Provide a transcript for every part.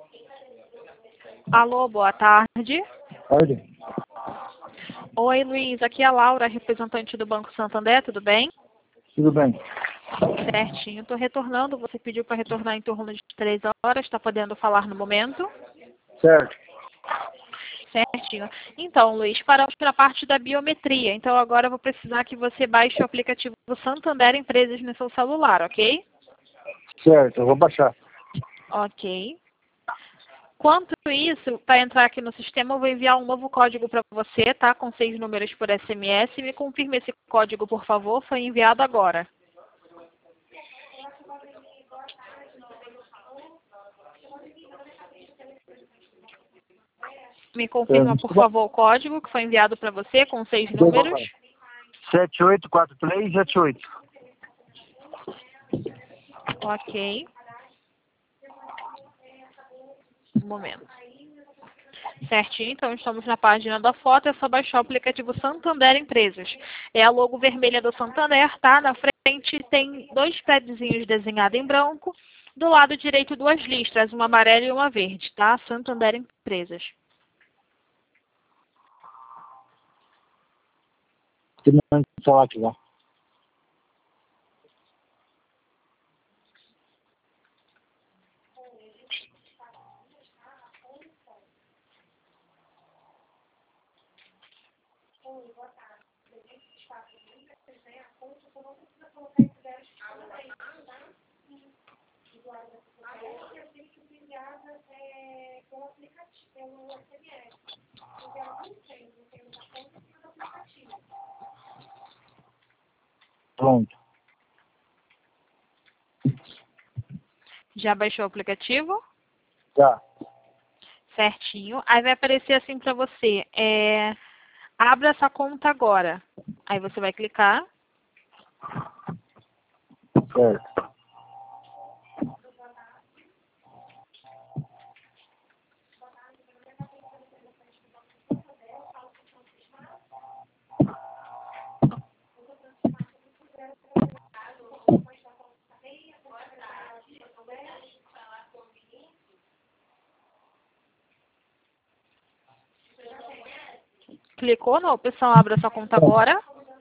Alô, boa tarde. Tarde. Oi, Luiz, aqui é a Laura, representante do Banco Santander, tudo bem? Tudo bem. Certinho, estou retornando, você pediu para retornar em torno de 3 horas, está podendo falar no momento? Certo. Certinho. Então, Luiz, paramos na parte da biometria, então agora eu vou precisar que você baixe o aplicativo do Santander Empresas no seu celular, ok? Certo, eu vou baixar. Ok. Quanto isso, para entrar aqui no sistema, eu vou enviar um novo código para você, tá? Com 6 números por SMS. Me confirme esse código, por favor. Foi enviado agora. Me confirma, por favor, o código que foi enviado para você com 6 números. 784378. Ok. Um momento. Certinho, então estamos na página da foto, é só baixar o aplicativo Santander Empresas. É a logo vermelha do Santander, tá? Na frente tem 2 padzinhos desenhados em branco, do lado direito 2 listras, uma amarela e uma verde, tá? Santander Empresas. Terminando de falar aqui lá. Pronto. Já baixou o aplicativo? Já. Certinho. Aí vai aparecer assim para você, abra essa conta agora. Aí você vai clicar. Certo. Clicou na opção abra sua conta agora.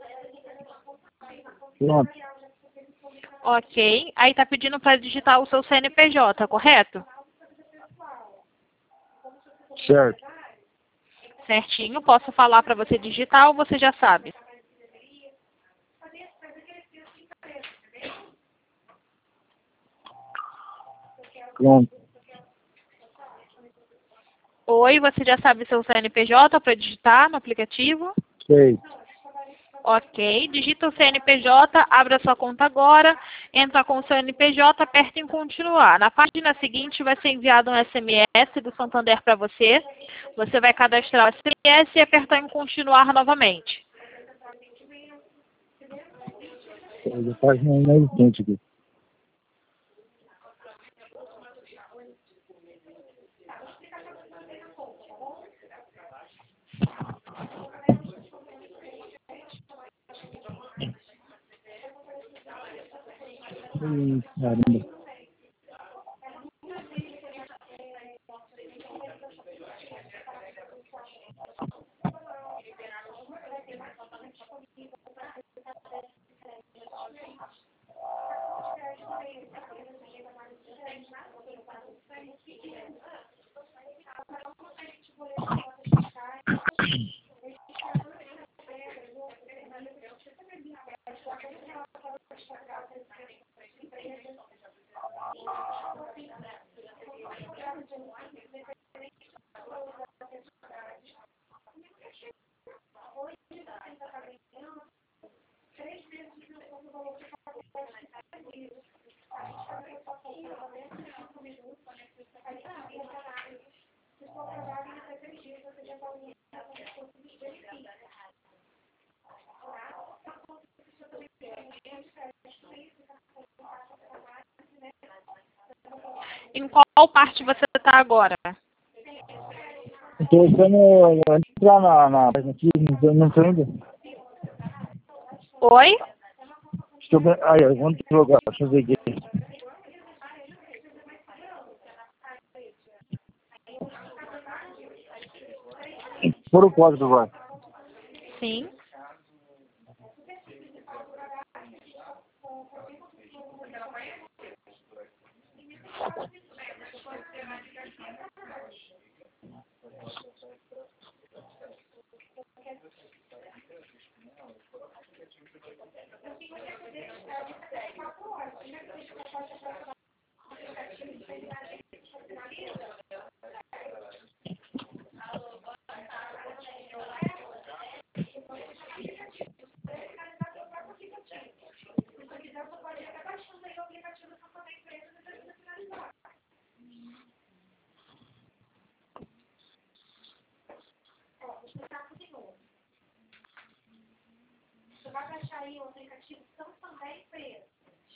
Pronto. Ok. Aí tá pedindo para digitar o seu CNPJ, correto? Certo. Certinho. Posso falar para você digitar ou você já sabe? Pronto. Oi, você já sabe seu CNPJ para digitar no aplicativo? Sei. Ok. Digita o CNPJ, abra sua conta agora, entra com o seu CNPJ, aperta em continuar. Na página seguinte vai ser enviado um SMS do Santander para você. Você vai cadastrar o SMS e apertar em continuar novamente. A página é inexistente aqui. Caramba. Em qual parte você está agora? Estou tentando entrar na página aqui, não estou indo. Oi? Aí, eu vou trocar, deixa eu ver aqui. Por o código agora. Sim. Você vai baixar aí o aplicativo Santander Empresas.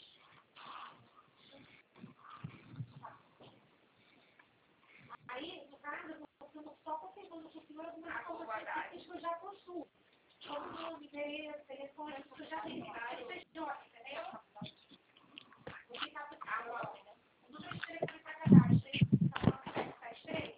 Aí, no caso, eu estou só confirmando com o senhor algumas informações que eu já possuo. Como nome, endereço, telefone, isso já tem CNPJ, entendeu? Vou ficar por agora. O número de telefone para cadastro, hein? Tá estreito?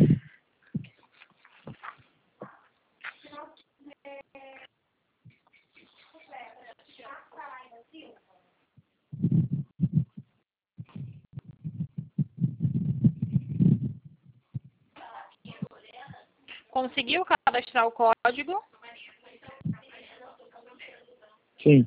Conseguiu cadastrar o código? Sim.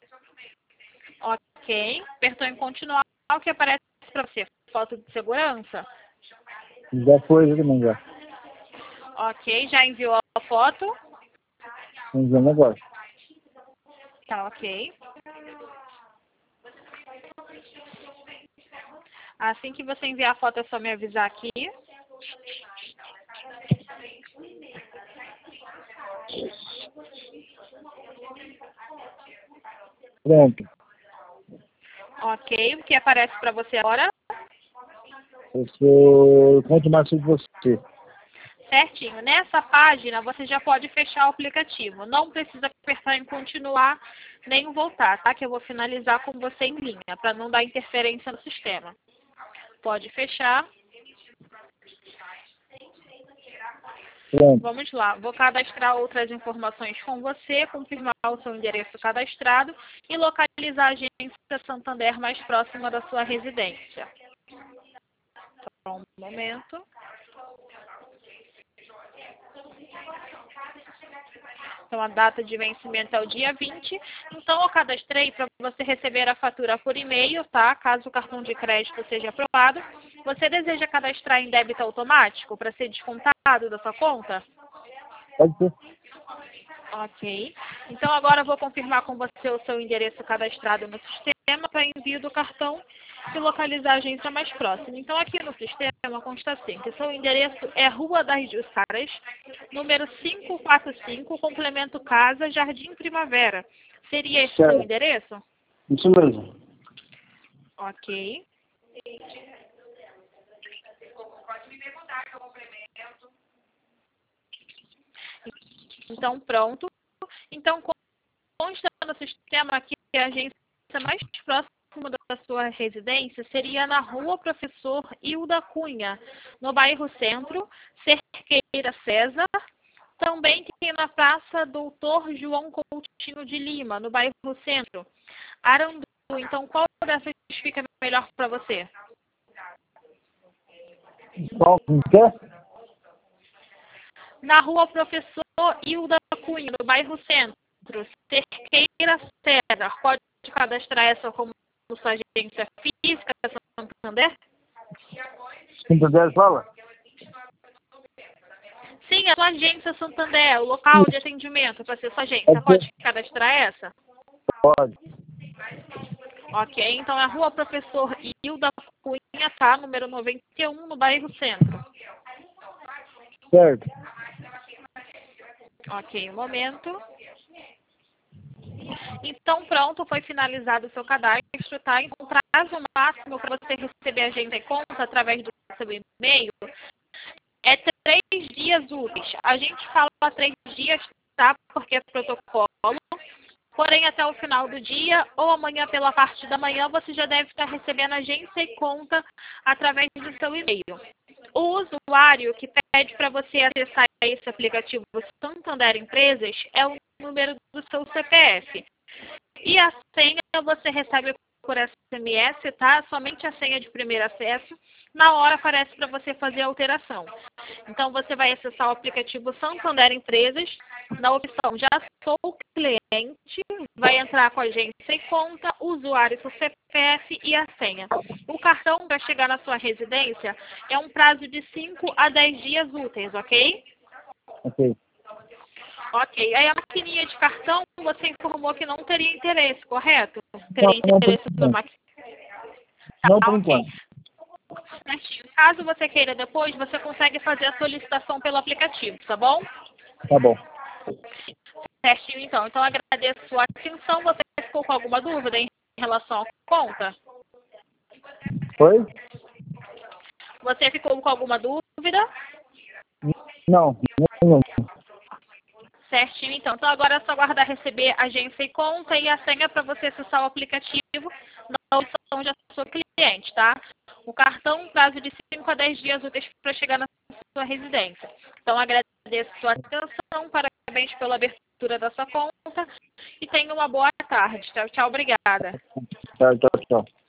Ok. Apertou em continuar. O que aparece para você? Foto de segurança? Já foi ele também, já. Ok. Já enviou a foto? Enviando agora. Tá, ok. Assim que você enviar a foto, é só me avisar aqui. Pronto. Ok. O que aparece para você agora? Eu conto mais sobre você. Certinho. Nessa página, você já pode fechar o aplicativo. Não precisa apertar em continuar nem voltar, tá? Que eu vou finalizar com você em linha, para não dar interferência no sistema. Pode fechar. Pronto. Vamos lá. Vou cadastrar outras informações com você, confirmar o seu endereço cadastrado e localizar a agência Santander mais próxima da sua residência. Só um momento. Então, a data de vencimento é o dia 20. Então, eu cadastrei para você receber a fatura por e-mail, tá? Caso o cartão de crédito seja aprovado. Você deseja cadastrar em débito automático para ser descontado da sua conta? Pode ser. Ok. Então, agora eu vou confirmar com você o seu endereço cadastrado no sistema para envio do cartão e localizar a agência mais próxima. Então, aqui no sistema consta assim, que seu endereço é Rua das Jussaras, número 545, complemento Casa, Jardim Primavera. Seria esse seu endereço? Isso mesmo. Ok. Então, pronto. Então, consta no sistema que a agência mais próxima da sua residência seria na Rua Professor Hilda Cunha, no bairro Centro, Cerqueira César. Também tem na Praça Doutor João Coutinho de Lima, no bairro Centro, Arandu. Então, qual dessas fica melhor para você? Qual que é? Na Rua Professor Hilda Cunha, no bairro Centro, Cerqueira César. Pode cadastrar essa como sua agência física, Santander? Santander fala? Sim, a sua agência Santander, o local de atendimento para ser sua agência. Pode cadastrar essa? Pode. Ok, então é a Rua Professor Hilda Cunha, tá? Número 91, no bairro Centro. Certo. Ok, um momento. Então, pronto, foi finalizado o seu cadastro, tá? Então, o prazo máximo para você receber a agenda em conta através do seu e-mail é 3 dias úteis. A gente fala 3 dias, tá? Porque é protocolo. Porém, até o final do dia ou amanhã pela parte da manhã, você já deve estar recebendo a agência e conta através do seu e-mail. O usuário que pede para você acessar esse aplicativo Santander Empresas é o número do seu CPF. E a senha você recebe por SMS, tá? Somente a senha de primeiro acesso. Na hora aparece para você fazer a alteração. Então, você vai acessar o aplicativo Santander Empresas. Na opção Já sou cliente, vai entrar com a agência e conta, usuário, seu CPF e a senha. O cartão vai chegar na sua residência é um prazo de 5 a 10 dias úteis, ok? Ok. Ok. Aí a maquininha de cartão, você informou que não teria interesse, correto? Não, Teria não por interesse na enquanto. maquininha. Não por ok. enquanto. Certinho. Caso você queira depois, você consegue fazer a solicitação pelo aplicativo, tá bom? Tá bom. Certinho, então. Então, agradeço a sua atenção. Você ficou com alguma dúvida em relação à conta? Oi? Você ficou com alguma dúvida? Não, não. Certinho, então. Então, agora é só aguardar receber agência e conta e a senha para você acessar o aplicativo na opção Já sou cliente, tá? O cartão, prazo de 5 a 10 dias úteis para chegar na sua residência. Então, agradeço a sua atenção, parabéns pela abertura da sua conta e tenha uma boa tarde. Tchau, tchau, obrigada. Tchau, tchau, tchau.